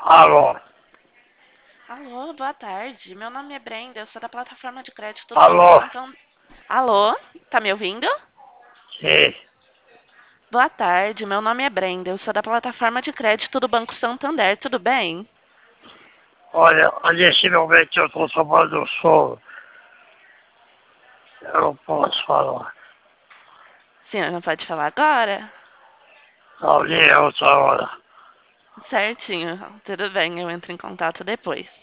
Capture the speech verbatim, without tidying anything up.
Alô? Alô, boa tarde. Meu nome é Brenda, eu sou da plataforma de crédito do Banco Alô? Santander. Alô, tá me ouvindo? Sim. Boa tarde, meu nome é Brenda, eu sou da plataforma de crédito do Banco Santander, tudo bem? Olha, nesse momento eu estou tomando sono. Eu não posso falar. Senhor, não pode falar agora? Não, nem é outra hora. Certinho, tudo bem, eu entro em contato depois.